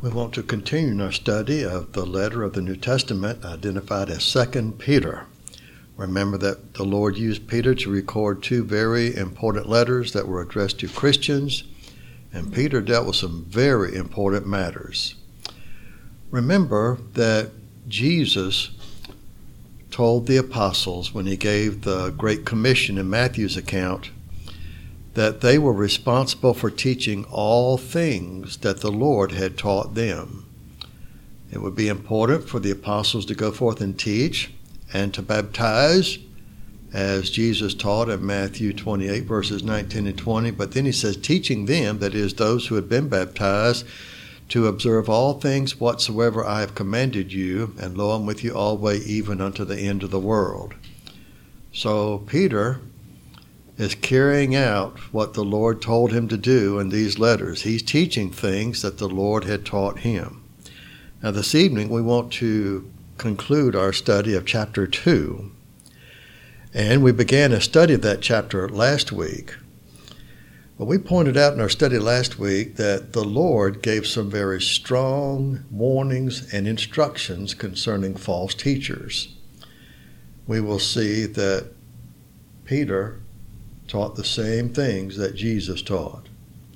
We want to continue our study of the letter of the New Testament identified as 2 Peter. Remember that the Lord used Peter to record two very important letters that were addressed to Christians, and Peter dealt with some very important matters. Remember that Jesus told the apostles when he gave the Great Commission in Matthew's account that they were responsible for teaching all things that the Lord had taught them. It would be important for the apostles to go forth and teach and to baptize, as Jesus taught in Matthew 28, verses 19 and 20. But then he says, teaching them, that is, those who had been baptized, to observe all things whatsoever I have commanded you, and lo, I'm with you always, even unto the end of the world. So Peter is carrying out what the Lord told him to do in these letters. He's teaching things that the Lord had taught him. Now this evening we want to conclude our study of chapter 2. And we began a study of that chapter last week. But we pointed out in our study last week that the Lord gave some very strong warnings and instructions concerning false teachers. We will see that Peter taught the same things that Jesus taught.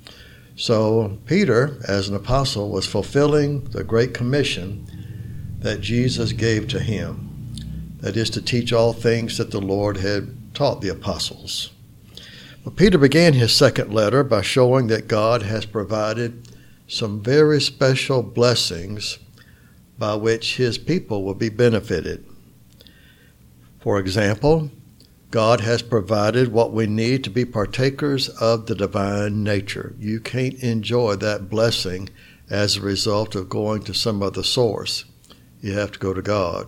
So Peter, as an apostle, was fulfilling the Great Commission that Jesus gave to him. That is, to teach all things that the Lord had taught the apostles. But Peter began his second letter by showing that God has provided some very special blessings by which his people will be benefited. For example, God has provided what we need to be partakers of the divine nature. You can't enjoy that blessing as a result of going to some other source. You have to go to God.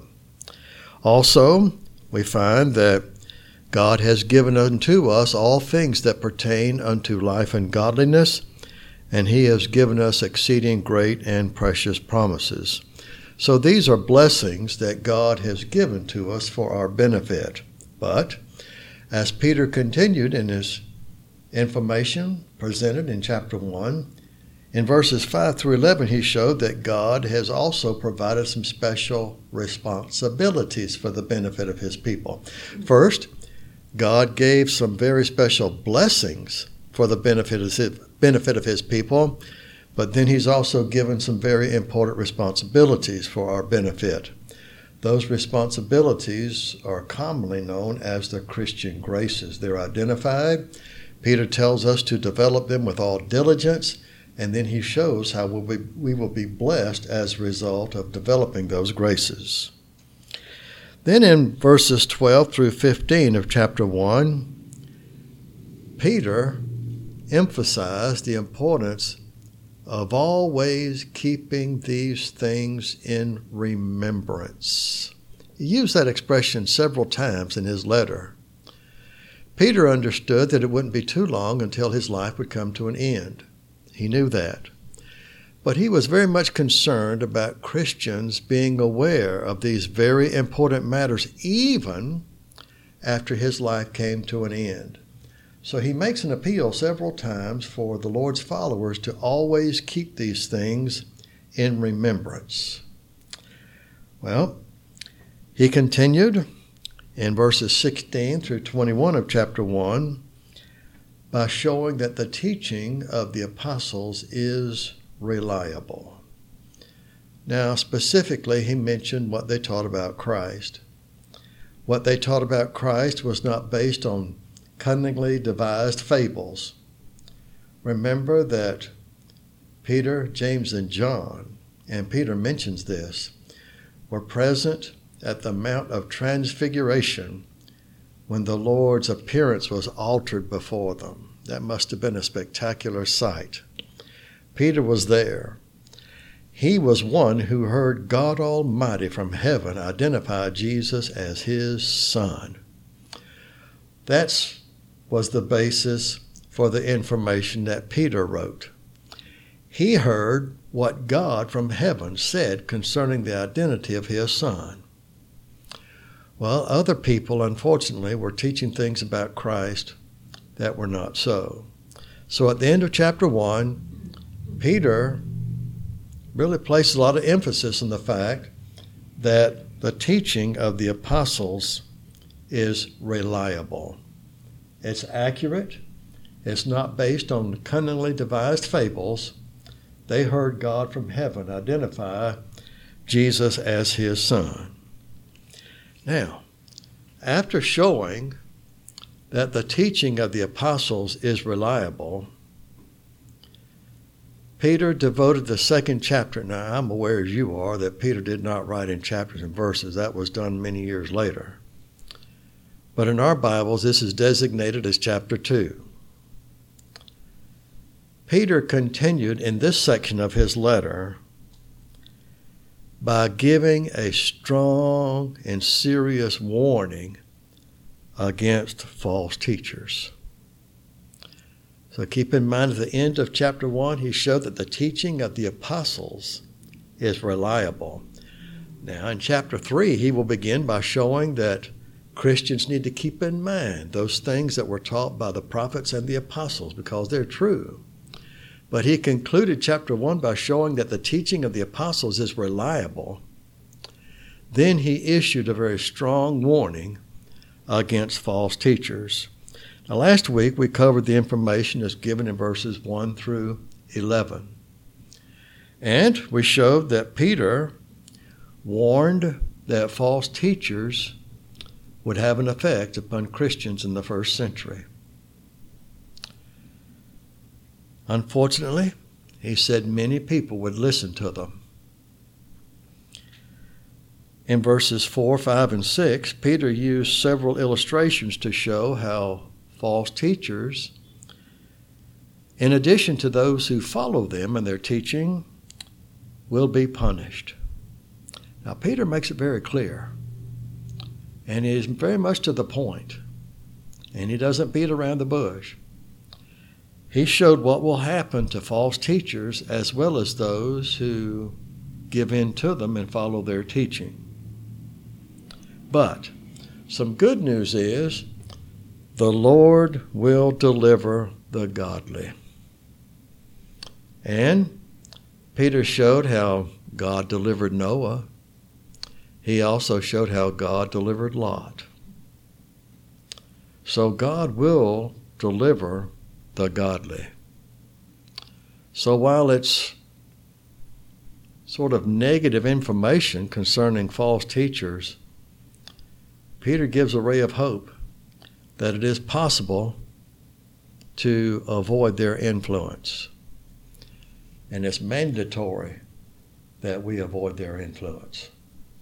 Also, we find that God has given unto us all things that pertain unto life and godliness, and he has given us exceeding great and precious promises. So these are blessings that God has given to us for our benefit. But as Peter continued in his information presented in chapter 1, in verses 5 through 11, he showed that God has also provided some special responsibilities for the benefit of his people. First, God gave some very special blessings for the benefit of his people, but then he's also given some very important responsibilities for our benefit. Those responsibilities are commonly known as the Christian graces. They're identified. Peter tells us to develop them with all diligence, and then he shows how we will be blessed as a result of developing those graces. Then in verses 12 through 15 of chapter 1, Peter emphasized the importance of always keeping these things in remembrance. He used that expression several times in his letter. Peter understood that it wouldn't be too long until his life would come to an end. He knew that. But he was very much concerned about Christians being aware of these very important matters even after his life came to an end. So he makes an appeal several times for the Lord's followers to always keep these things in remembrance. Well, he continued in verses 16 through 21 of chapter 1 by showing that the teaching of the apostles is reliable. Now, specifically, he mentioned what they taught about Christ. What they taught about Christ was not based on cunningly devised fables. Remember that Peter, James, and John, and Peter mentions this, were present at the Mount of Transfiguration when the Lord's appearance was altered before them. That must have been a spectacular sight. Peter was there. He was one who heard God Almighty from heaven identify Jesus as his Son. That was the basis for the information that Peter wrote. He heard what God from heaven said concerning the identity of his Son. Well, other people, unfortunately, were teaching things about Christ that were not so. So at the end of chapter 1, Peter really places a lot of emphasis on the fact that the teaching of the apostles is reliable. It's accurate. It's not based on cunningly devised fables. They heard God from heaven identify Jesus as his Son. Now, after showing that the teaching of the apostles is reliable, Peter devoted the second chapter. Now, I'm aware as you are that Peter did not write in chapters and verses. That was done many years later. But in our Bibles, this is designated as chapter 2. Peter continued in this section of his letter by giving a strong and serious warning against false teachers. So keep in mind, at the end of chapter 1, he showed that the teaching of the apostles is reliable. Now in chapter 3, he will begin by showing that Christians need to keep in mind those things that were taught by the prophets and the apostles because they're true. But he concluded chapter 1 by showing that the teaching of the apostles is reliable. Then he issued a very strong warning against false teachers. Now, last week we covered the information that's given in verses 1 through 11. And we showed that Peter warned that false teachers would have an effect upon Christians in the first century. Unfortunately, he said many people would listen to them. In verses 4, 5, and 6, Peter used several illustrations to show how false teachers, in addition to those who follow them in their teaching, will be punished. Now, Peter makes it very clear, and he is very much to the point, and he doesn't beat around the bush. He showed what will happen to false teachers as well as those who give in to them and follow their teaching. But some good news is the Lord will deliver the godly. And Peter showed how God delivered Noah. He also showed how God delivered Lot. So God will deliver the godly. So while it's sort of negative information concerning false teachers, Peter gives a ray of hope that it is possible to avoid their influence. And it's mandatory that we avoid their influence.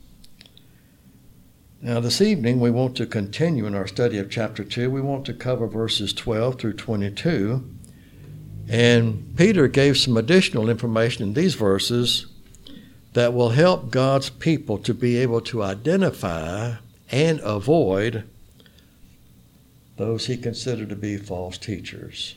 Now this evening we want to continue in our study of chapter 2. We want to cover verses 12 through 22. And Peter gave some additional information in these verses that will help God's people to be able to identify and avoid those he considered to be false teachers.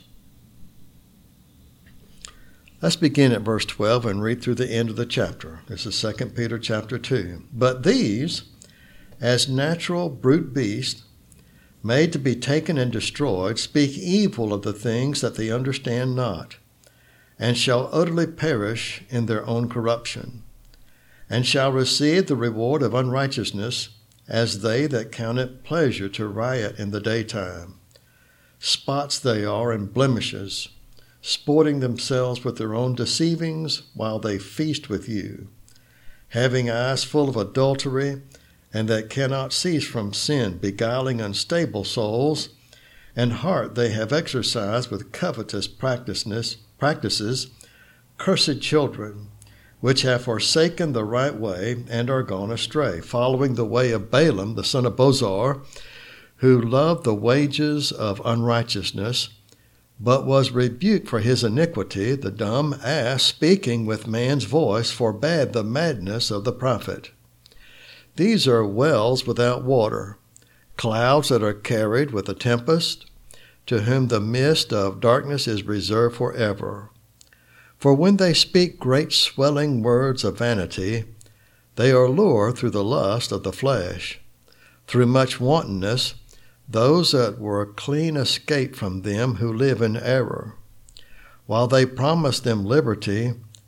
Let's begin at verse 12 and read through the end of the chapter. This is 2 Peter chapter 2. But these, as natural brute beasts, made to be taken and destroyed, speak evil of the things that they understand not, and shall utterly perish in their own corruption, and shall receive the reward of unrighteousness, as they that count it pleasure to riot in the daytime. Spots they are and blemishes, sporting themselves with their own deceivings while they feast with you, having eyes full of adultery, and that cannot cease from sin, beguiling unstable souls, and heart they have exercised with covetous practices, cursed children, which have forsaken the right way and are gone astray, following the way of Balaam, the son of Bozor, who loved the wages of unrighteousness, but was rebuked for his iniquity. The dumb ass, speaking with man's voice, forbade the madness of the prophet. These are wells without water, clouds that are carried with a tempest, to whom the mist of darkness is reserved forever. For when they speak great swelling words of vanity, they are lured through the lust of the flesh. Through much wantonness, those that were clean escape from them who live in error. While they promise them liberty,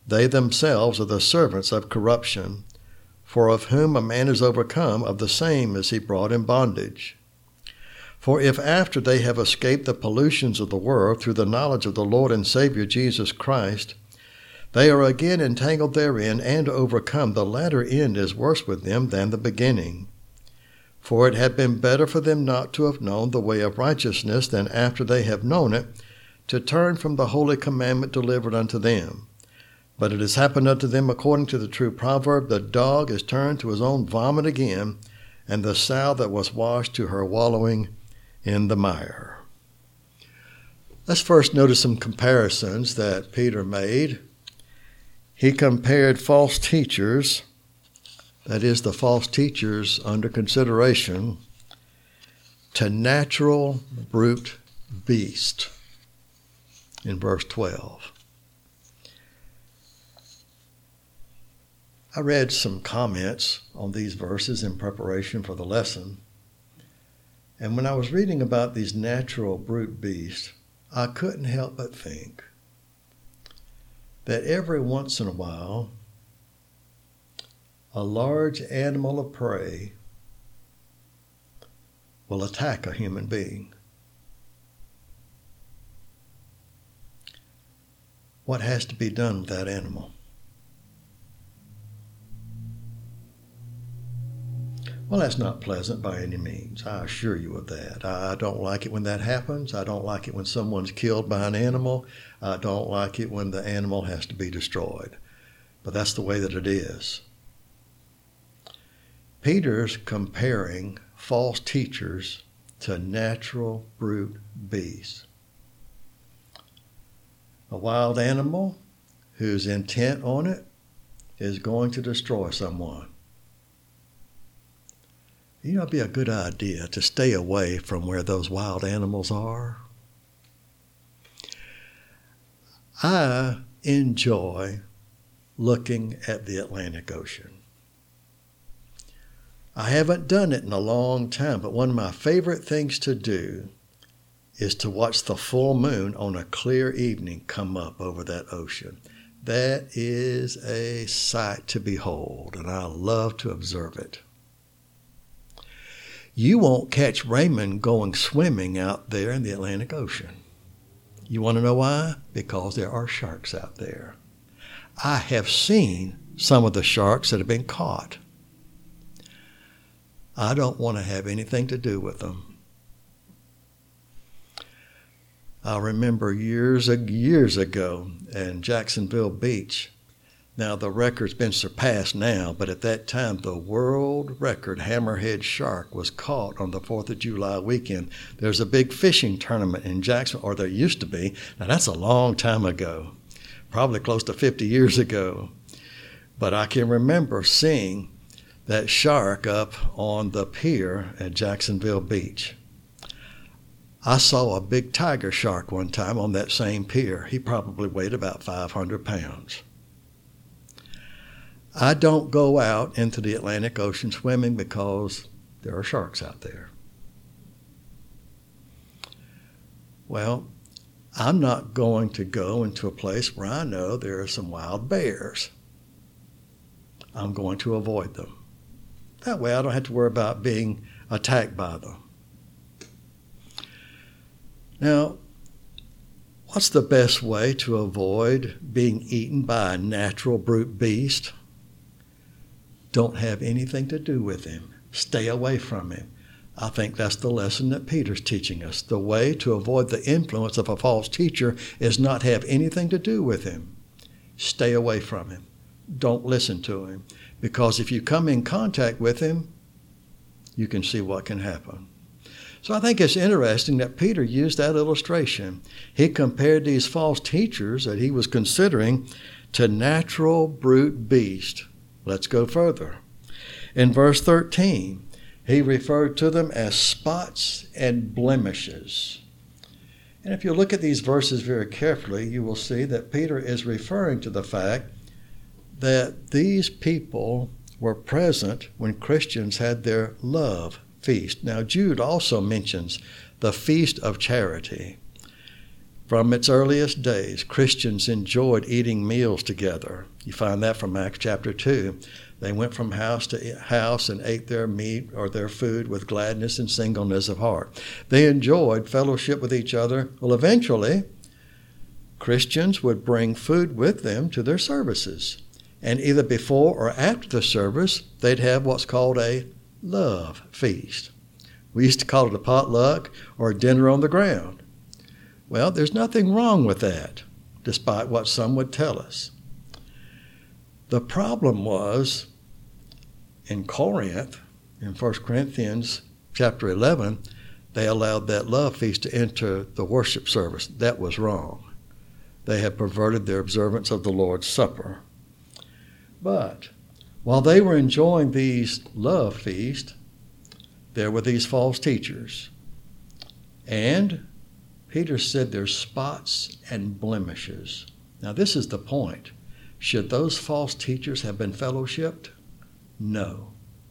They themselves are the servants of corruption, for of whom a man is overcome, of the same is he brought in bondage. For if after they have escaped the pollutions of the world through the knowledge of the Lord and Savior Jesus Christ, they are again entangled therein and overcome, the latter end is worse with them than the beginning. For it had been better for them not to have known the way of righteousness than after they have known it, to turn from the holy commandment delivered unto them. But it has happened unto them according to the true proverb, the dog is turned to his own vomit again, and the sow that was washed to her wallowing in the mire. Let's first notice some comparisons that Peter made. He compared false teachers, that is, the false teachers under consideration, to natural brute beast in verse 12. I read some comments on these verses in preparation for the lesson, and when I was reading about these natural brute beasts, I couldn't help but think that every once in a while, a large animal of prey will attack a human being. What has to be done with that animal? Well, that's not pleasant by any means. I assure you of that. I don't like it when that happens. I don't like it when someone's killed by an animal. I don't like it when the animal has to be destroyed. But that's the way that it is. Peter's comparing false teachers to natural brute beasts. A wild animal whose intent on it is going to destroy someone. You know, it'd be a good idea to stay away from where those wild animals are. I enjoy looking at the Atlantic Ocean. I haven't done it in a long time, but one of my favorite things to do is to watch the full moon on a clear evening come up over that ocean. That is a sight to behold, and I love to observe it. You won't catch Raymond going swimming out there in the Atlantic Ocean. You want to know why? Because there are sharks out there. I have seen some of the sharks that have been caught. I don't want to have anything to do with them. I remember years ago in Jacksonville Beach. Now, the record's been surpassed now, but at that time, the world record hammerhead shark was caught on the 4th of July weekend. There's a big fishing tournament in Jacksonville, or there used to be. Now, that's a long time ago, probably close to 50 years ago. But I can remember seeing that shark up on the pier at Jacksonville Beach. I saw a big tiger shark one time on that same pier. He probably weighed about 500 pounds. I don't go out into the Atlantic Ocean swimming because there are sharks out there. Well, I'm not going to go into a place where I know there are some wild bears. I'm going to avoid them. That way I don't have to worry about being attacked by them. Now, what's the best way to avoid being eaten by a natural brute beast? Don't have anything to do with him. Stay away from him. I think that's the lesson that Peter's teaching us. The way to avoid the influence of a false teacher is not have anything to do with him. Stay away from him. Don't listen to him. Because if you come in contact with him, you can see what can happen. So I think it's interesting that Peter used that illustration. He compared these false teachers that he was considering to natural brute beasts. Let's go further. In verse 13, he referred to them as spots and blemishes. And if you look at these verses very carefully, you will see that Peter is referring to the fact that these people were present when Christians had their love feast. Now, Jude also mentions the Feast of Charity. From its earliest days, Christians enjoyed eating meals together. You find that from Acts chapter 2. They went from house to house and ate their meat or their food with gladness and singleness of heart. They enjoyed fellowship with each other. Well, eventually, Christians would bring food with them to their services. And either before or after the service, they'd have what's called a love feast. We used to call it a potluck or a dinner on the ground. Well, there's nothing wrong with that, despite what some would tell us. The problem was, in Corinth, in 1 Corinthians chapter 11, they allowed that love feast to enter the worship service. That was wrong. They had perverted their observance of the Lord's Supper. But while they were enjoying these love feasts, there were these false teachers. And Peter said there's spots and blemishes. Now this is the point. Should those false teachers have been fellowshipped? No.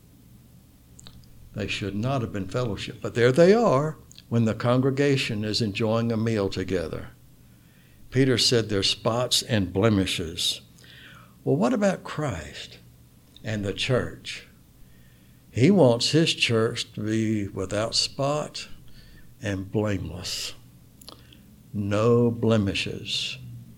They should not have been fellowshipped. But there they are when the congregation is enjoying a meal together. Peter said there's spots and blemishes. Well, what about Christ and the church? He wants his church to be without spot and blameless. No blemishes.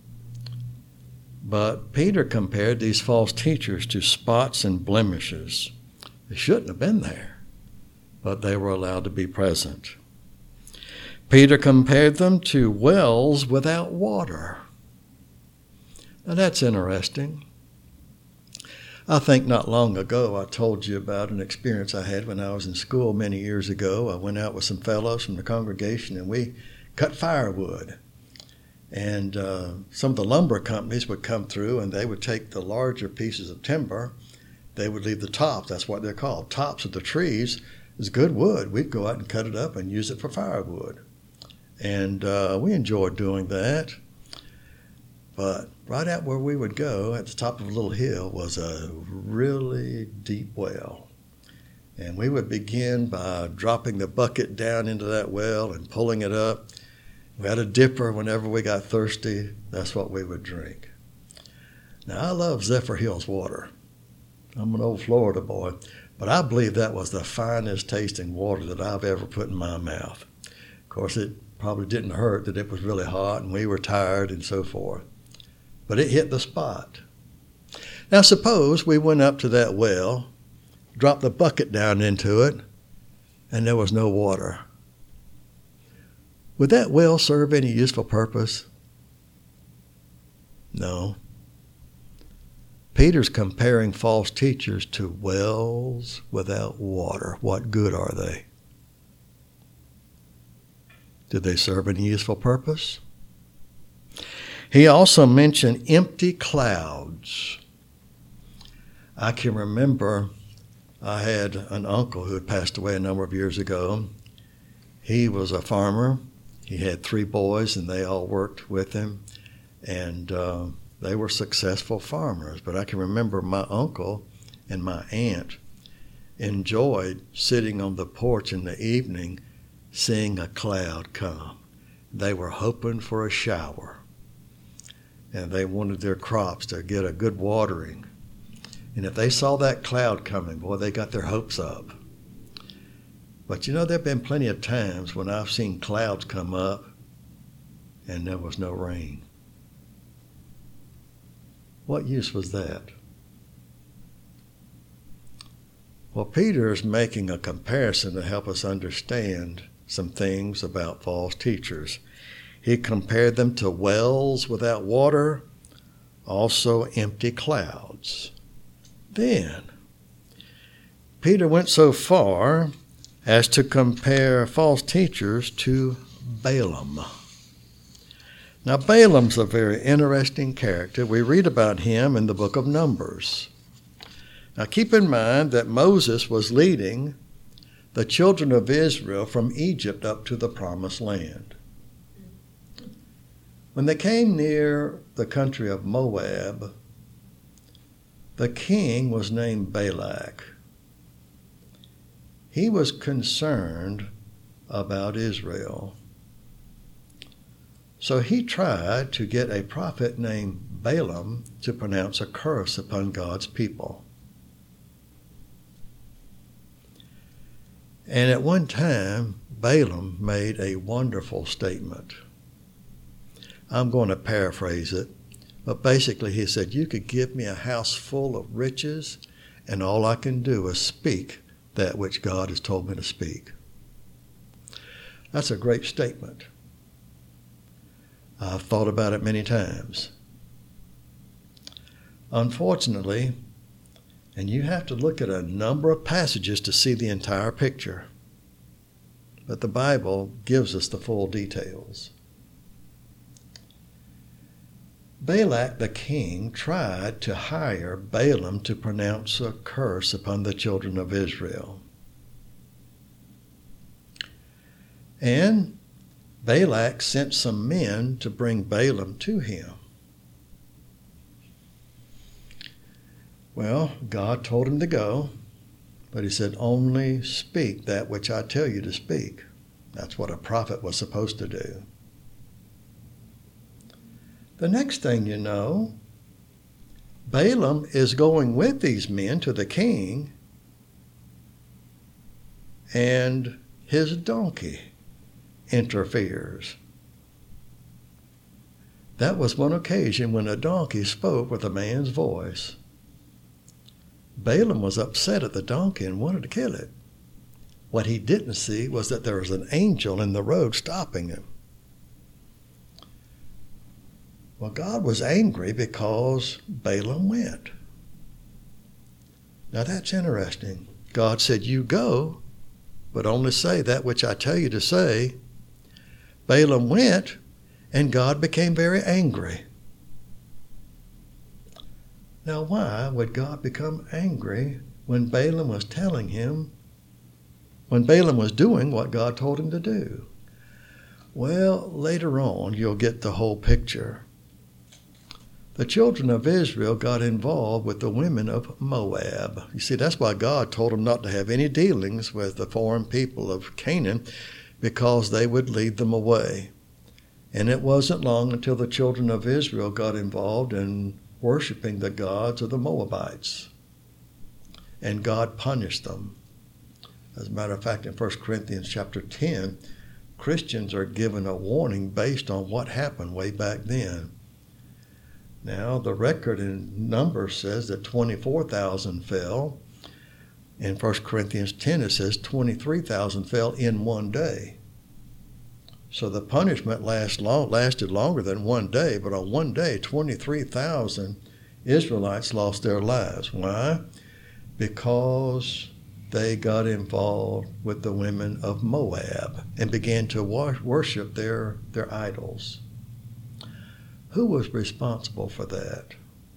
But Peter compared these false teachers to spots and blemishes. They shouldn't have been there, but they were allowed to be present. Peter compared them to wells without water. Now that's interesting. I think not long ago I told you about an experience I had when I was in school many years ago. I went out with some fellows from the congregation and we cut firewood. And some of the lumber companies would come through and they would take the larger pieces of timber. They would leave the tops, that's what they're called, tops of the trees. It's good wood. We'd go out and cut it up and use it for firewood. And we enjoyed doing that. But right out where we would go, at the top of a little hill, was a really deep well. And we would begin by dropping the bucket down into that well and pulling it up. We had a dipper whenever we got thirsty. That's what we would drink. Now, I love Zephyr Hills water. I'm an old Florida boy, but I believe that was the finest tasting water that I've ever put in my mouth. Of course, it probably didn't hurt that it was really hot and we were tired and so forth. But it hit the spot. Now, suppose we went up to that well, dropped the bucket down into it, and there was no water. Would that well serve any useful purpose? No. Peter's comparing false teachers to wells without water. What good are they? Did they serve any useful purpose? He also mentioned empty clouds. I can remember I had an uncle who had passed away a number of years ago. He was a farmer. He had 3 boys, and they all worked with him, and they were successful farmers. But I can remember my uncle and my aunt enjoyed sitting on the porch in the evening seeing a cloud come. They were hoping for a shower, and they wanted their crops to get a good watering. And if they saw that cloud coming, boy, they got their hopes up. But you know, there have been plenty of times when I've seen clouds come up and there was no rain. What use was that? Well, Peter is making a comparison to help us understand some things about false teachers. He compared them to wells without water, also empty clouds. Then, Peter went so far as to compare false teachers to Balaam. Now, Balaam's a very interesting character. We read about him in the book of Numbers. Now, keep in mind that Moses was leading the children of Israel from Egypt up to the Promised Land. When they came near the country of Moab, the king was named Balak. He was concerned about Israel. So he tried to get a prophet named Balaam to pronounce a curse upon God's people. And at one time, Balaam made a wonderful statement. I'm going to paraphrase it, but basically he said, you could give me a house full of riches, and all I can do is speak that which God has told me to speak. That's a great statement. I've thought about it many times. Unfortunately, and you have to look at a number of passages to see the entire picture, but the Bible gives us the full details. Balak the king tried to hire Balaam to pronounce a curse upon the children of Israel. And Balak sent some men to bring Balaam to him. Well, God told him to go, but he said, only speak that which I tell you to speak. That's what a prophet was supposed to do. The next thing you know, Balaam is going with these men to the king, and his donkey interferes. That was one occasion when a donkey spoke with a man's voice. Balaam was upset at the donkey and wanted to kill it. What he didn't see was that there was an angel in the road stopping him. Well, God was angry because Balaam went. Now that's interesting. God said, you go, but only say that which I tell you to say. Balaam went, and God became very angry. Now why would God become angry when Balaam was doing what God told him to do? Well, later on, you'll get the whole picture. The children of Israel got involved with the women of Moab. You see, that's why God told them not to have any dealings with the foreign people of Canaan, because they would lead them away. And it wasn't long until the children of Israel got involved in worshiping the gods of the Moabites. And God punished them. As a matter of fact, in 1 Corinthians chapter 10, Christians are given a warning based on what happened way back then. Now, the record in Numbers says that 24,000 fell. In 1 Corinthians 10, it says 23,000 fell in one day. So the punishment lasted longer than one day, but on one day, 23,000 Israelites lost their lives. Why? Because they got involved with the women of Moab and began to worship their idols. Who was responsible for that?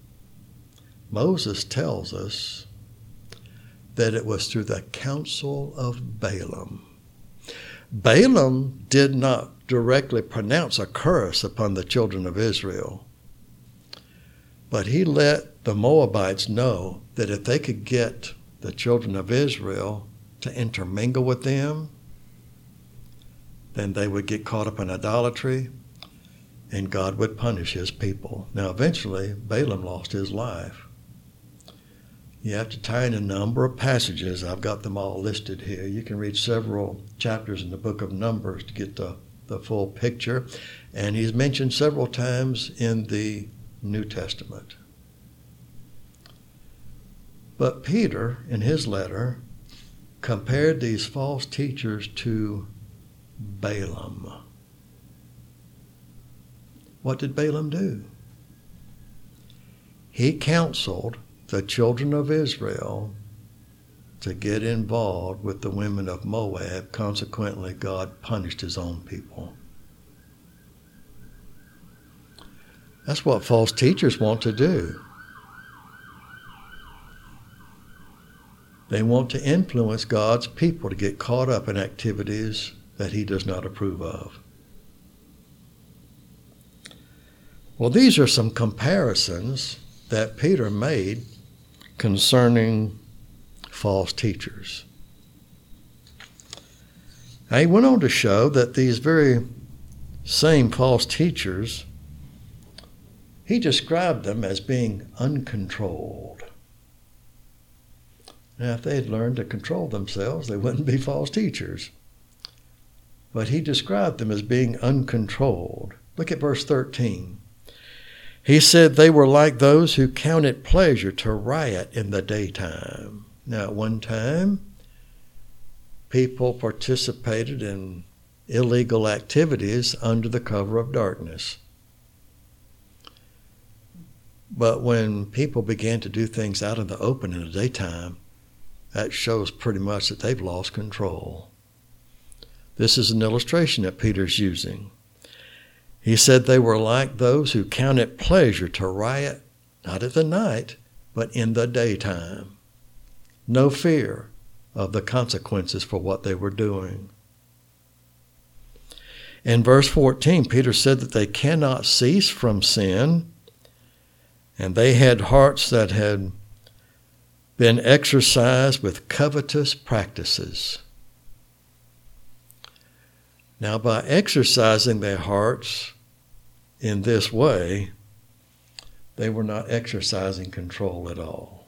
Moses tells us that it was through the counsel of Balaam. Balaam did not directly pronounce a curse upon the children of Israel, but he let the Moabites know that if they could get the children of Israel to intermingle with them, then they would get caught up in idolatry, and God would punish his people. Now, eventually, Balaam lost his life. You have to tie in a number of passages. I've got them all listed here. You can read several chapters in the book of Numbers to get the full picture. And he's mentioned several times in the New Testament. But Peter, in his letter, compared these false teachers to Balaam. What did Balaam do? He counseled the children of Israel to get involved with the women of Moab. Consequently, God punished his own people. That's what false teachers want to do. They want to influence God's people to get caught up in activities that he does not approve of. Well, these are some comparisons that Peter made concerning false teachers. Now, he went on to show that these very same false teachers, he described them as being uncontrolled. Now, if they had learned to control themselves, they wouldn't be false teachers. But he described them as being uncontrolled. Look at verse 13. He said they were like those who count it pleasure to riot in the daytime. Now, at one time, people participated in illegal activities under the cover of darkness. But when people began to do things out in the open in the daytime, that shows pretty much that they've lost control. This is an illustration that Peter's using. He said they were like those who count it pleasure to riot, not at the night, but in the daytime. No fear of the consequences for what they were doing. In verse 14, Peter said that they cannot cease from sin, and they had hearts that had been exercised with covetous practices. Now, by exercising their hearts in this way, they were not exercising control at all.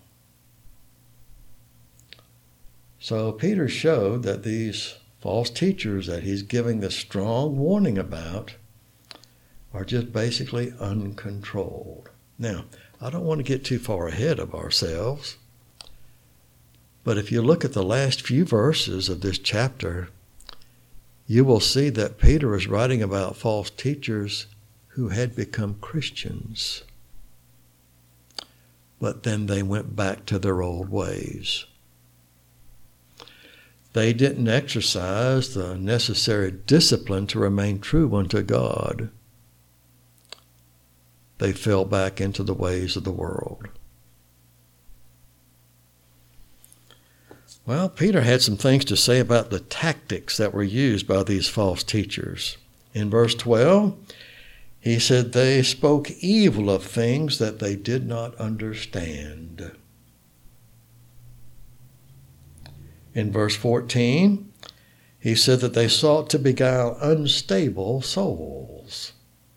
So Peter showed that these false teachers that he's giving this strong warning about are just basically uncontrolled. Now, I don't want to get too far ahead of ourselves, but if you look at the last few verses of this chapter, you will see that Peter is writing about false teachers who had become Christians, but then they went back to their old ways. They didn't exercise the necessary discipline to remain true unto God. They fell back into the ways of the world. Well, Peter had some things to say about the tactics that were used by these false teachers. In verse 12, he said they spoke evil of things that they did not understand. In verse 14, he said that they sought to beguile unstable souls.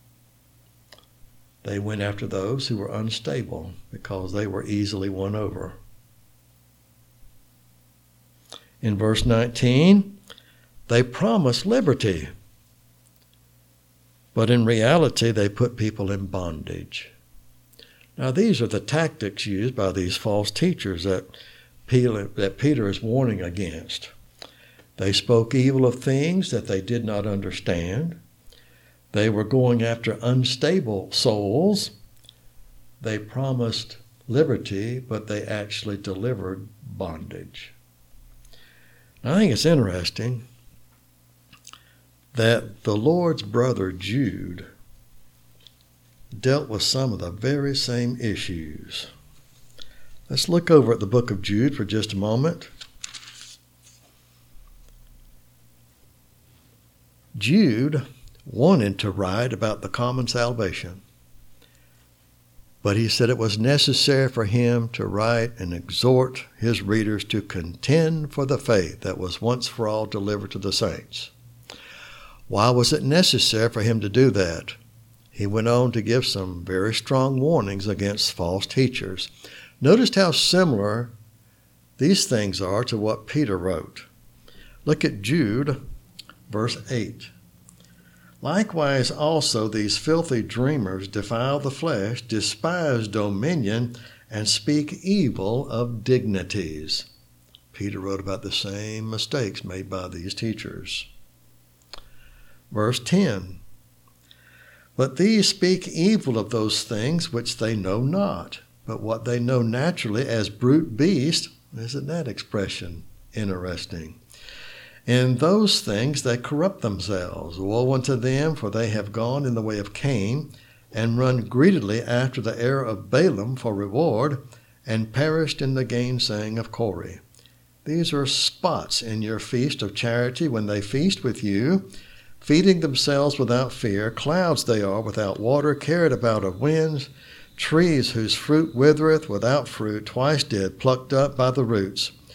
They went after those who were unstable because they were easily won over. In verse 19, they promised liberty, but in reality they put people in bondage. Now, these are the tactics used by these false teachers that Peter is warning against. They spoke evil of things that they did not understand. They were going after unstable souls. They promised liberty, but they actually delivered bondage. I think it's interesting that the Lord's brother Jude dealt with some of the very same issues. Let's look over at the book of Jude for just a moment. Jude wanted to write about the common salvation, but he said it was necessary for him to write and exhort his readers to contend for the faith that was once for all delivered to the saints. Why was it necessary for him to do that? He went on to give some very strong warnings against false teachers. Notice how similar these things are to what Peter wrote. Look at Jude, verse 8. Likewise also these filthy dreamers defile the flesh, despise dominion, and speak evil of dignities. Peter wrote about the same mistakes made by these teachers. Verse 10. But these speak evil of those things which they know not, but what they know naturally as brute beasts. Isn't that expression interesting? In those things they corrupt themselves. Woe unto them, for they have gone in the way of Cain, and run greedily after the error of Balaam for reward, and perished in the gainsaying of Korah. These are spots in your feast of charity when they feast with you, feeding themselves without fear. Clouds they are without water, carried about of winds, trees whose fruit withereth without fruit, twice dead, plucked up by the roots.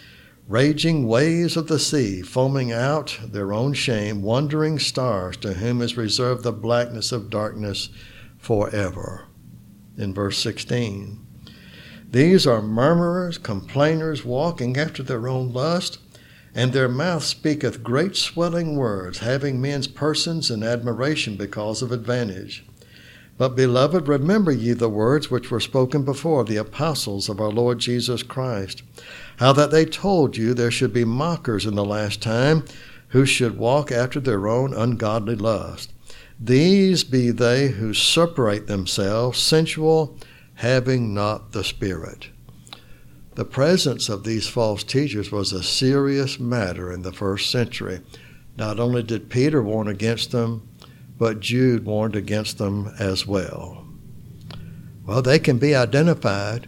raging waves of the sea, foaming out their own shame, wandering stars to whom is reserved the blackness of darkness forever. In verse 16, these are murmurers, complainers, walking after their own lust, and their mouth speaketh great swelling words, having men's persons in admiration because of advantage. But, beloved, remember ye the words which were spoken before the apostles of our Lord Jesus Christ, how that they told you there should be mockers in the last time, who should walk after their own ungodly lust. These be they who separate themselves, sensual, having not the Spirit. The presence of these false teachers was a serious matter in the first century. Not only did Peter warn against them, but Jude warned against them as well. Well, they can be identified,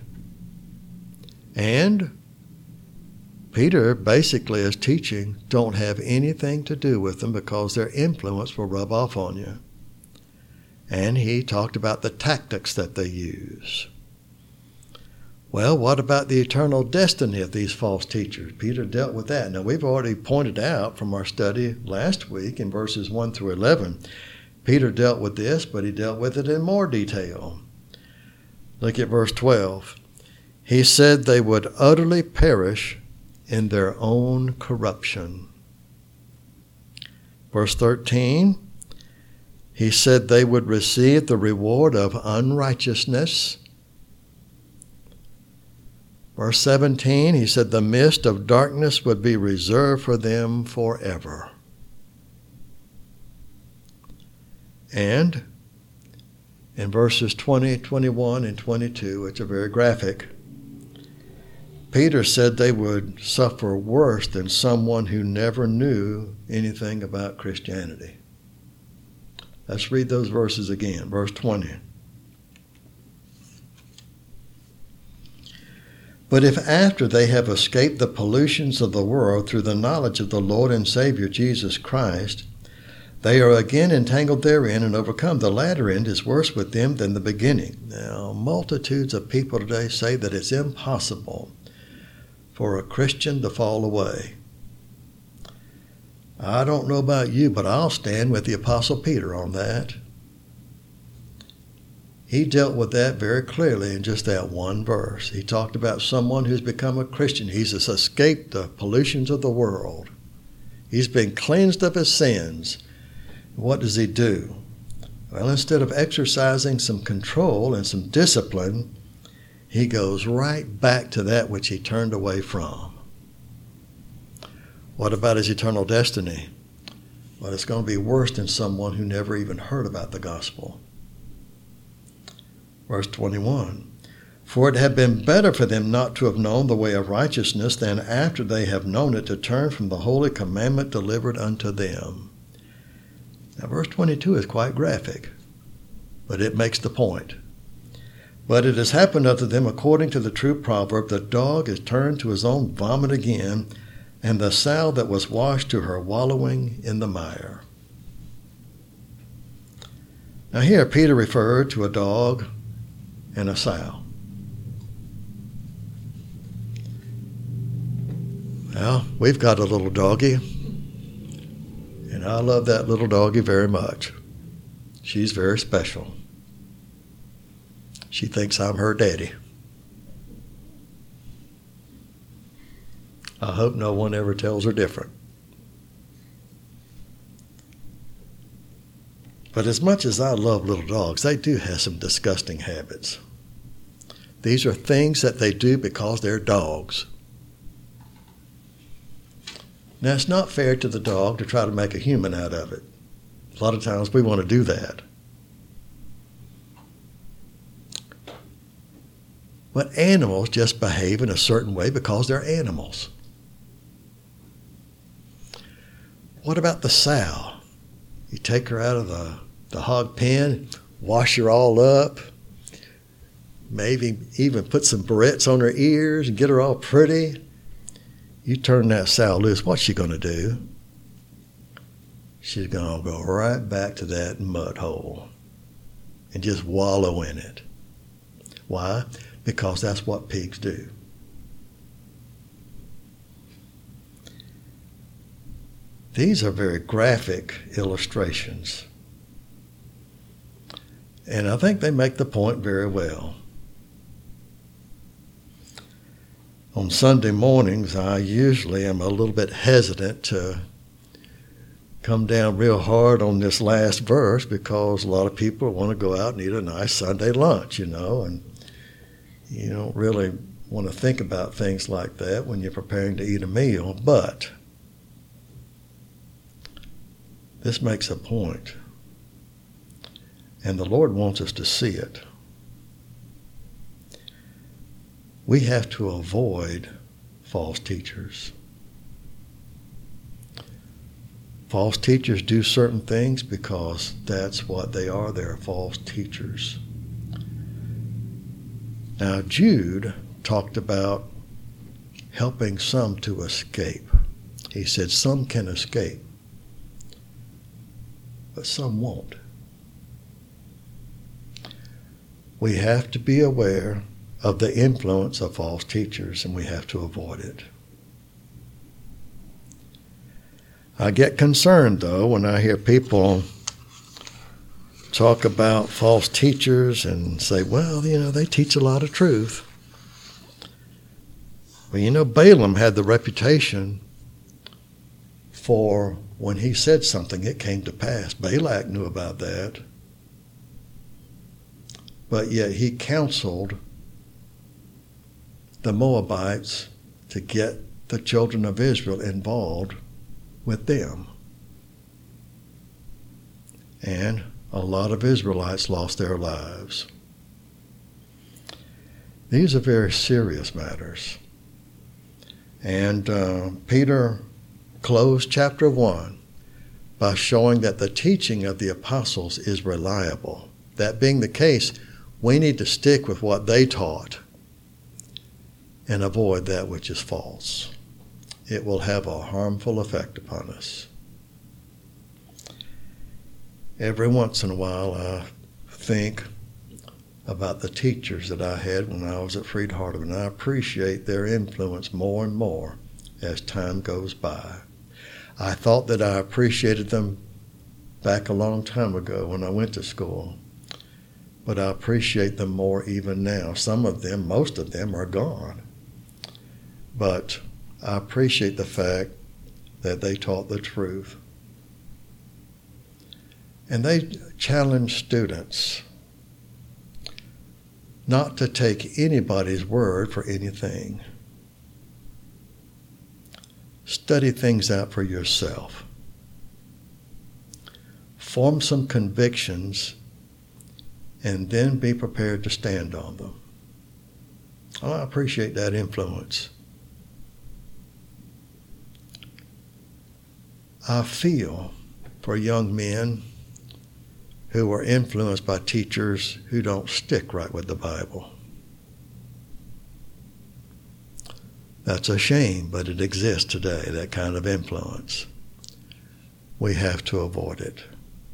and Peter basically is teaching, don't have anything to do with them because their influence will rub off on you. And he talked about the tactics that they use. Well, what about the eternal destiny of these false teachers? Peter dealt with that. Now, we've already pointed out from our study last week in verses 1 through 11, Peter dealt with this, but he dealt with it in more detail. Look at verse 12. He said they would utterly perish in their own corruption. Verse 13, he said they would receive the reward of unrighteousness. Verse 17, he said the mist of darkness would be reserved for them forever. And in verses 20, 21, and 22, which are very graphic, Peter said they would suffer worse than someone who never knew anything about Christianity. Let's read those verses again. Verse 20. But if after they have escaped the pollutions of the world through the knowledge of the Lord and Savior Jesus Christ, they are again entangled therein and overcome, the latter end is worse with them than the beginning. Now, multitudes of people today say that it's impossible for a Christian to fall away. I don't know about you, but I'll stand with the Apostle Peter on that. He dealt with that very clearly in just that one verse. He talked about someone who's become a Christian. He's escaped the pollutions of the world. He's been cleansed of his sins. What does he do? Well, instead of exercising some control and some discipline, he goes right back to that which he turned away from. What about his eternal destiny? Well, it's going to be worse than someone who never even heard about the gospel. Verse 21, for it had been better for them not to have known the way of righteousness than after they have known it to turn from the holy commandment delivered unto them. Now, verse 22 is quite graphic, but it makes the point. But it has happened unto them according to the true proverb, the dog is turned to his own vomit again, and the sow that was washed to her wallowing in the mire. Now here Peter referred to a dog and a sow. Well, we've got a little doggie, and I love that little doggie very much. She's very special. She thinks I'm her daddy. I hope no one ever tells her different. But as much as I love little dogs, they do have some disgusting habits. These are things that they do because they're dogs. Now, it's not fair to the dog to try to make a human out of it. A lot of times we want to do that. But animals just behave in a certain way because they're animals. What about the sow? You take her out of the hog pen, wash her all up, maybe even put some barrettes on her ears and get her all pretty. You turn that sow loose, what's she going to do? She's going to go right back to that mud hole and just wallow in it. Why? Because that's what pigs do. These are very graphic illustrations. And I think they make the point very well. On Sunday mornings, I usually am a little bit hesitant to come down real hard on this last verse because a lot of people want to go out and eat a nice Sunday lunch, and you don't really want to think about things like that when you're preparing to eat a meal. But this makes a point, and the Lord wants us to see it. We have to avoid false teachers. False teachers do certain things because that's what they are. They're false teachers. Now, Jude talked about helping some to escape. He said some can escape, but some won't. We have to be aware of the influence of false teachers, and we have to avoid it. I get concerned, though, when I hear people talk about false teachers and say, well, they teach a lot of truth. Well, Balaam had the reputation for when he said something, it came to pass. Balak knew about that. But yet he counseled the Moabites to get the children of Israel involved with them. And a lot of Israelites lost their lives. These are very serious matters. And Peter closed chapter 1 by showing that the teaching of the apostles is reliable. That being the case, we need to stick with what they taught and avoid that which is false. It will have a harmful effect upon us. Every once in a while, I think about the teachers that I had when I was at Freed-Hardeman, and I appreciate their influence more and more as time goes by. I thought that I appreciated them back a long time ago when I went to school, but I appreciate them more even now. Some of them, most of them, are gone. But I appreciate the fact that they taught the truth. And they challenged students not to take anybody's word for anything. Study things out for yourself. Form some convictions and then be prepared to stand on them. I appreciate that influence. I feel for young men who are influenced by teachers who don't stick right with the Bible. That's a shame, but it exists today, that kind of influence. We have to avoid it.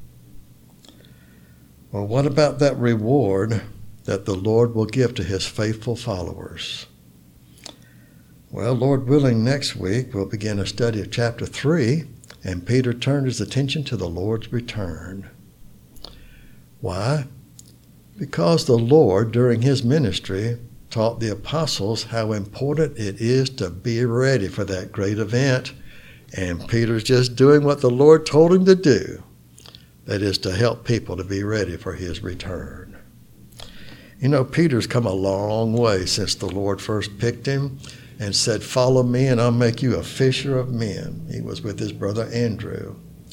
Well, what about that reward that the Lord will give to his faithful followers? Well, Lord willing, next week we'll begin a study of chapter 3, and Peter turned his attention to the Lord's return. Why? Because the Lord, during his ministry, taught the apostles how important it is to be ready for that great event, and Peter's just doing what the Lord told him to do. That is to help people to be ready for his return. Peter's come a long way since the Lord first picked him and said, follow me and I'll make you a fisher of men. He was with his brother Andrew.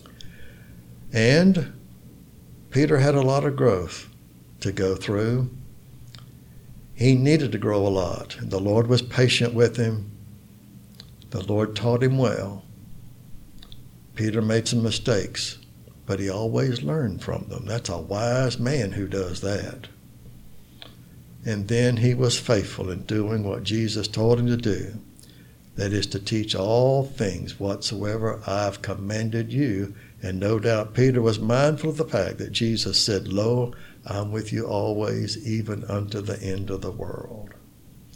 And Peter had a lot of growth to go through. He needed to grow a lot. The Lord was patient with him. The Lord taught him well. Peter made some mistakes, but he always learned from them. That's a wise man who does that. And then he was faithful in doing what Jesus told him to do. That is to teach all things whatsoever I've commanded you. And no doubt Peter was mindful of the fact that Jesus said, lo, I'm with you always, even unto the end of the world.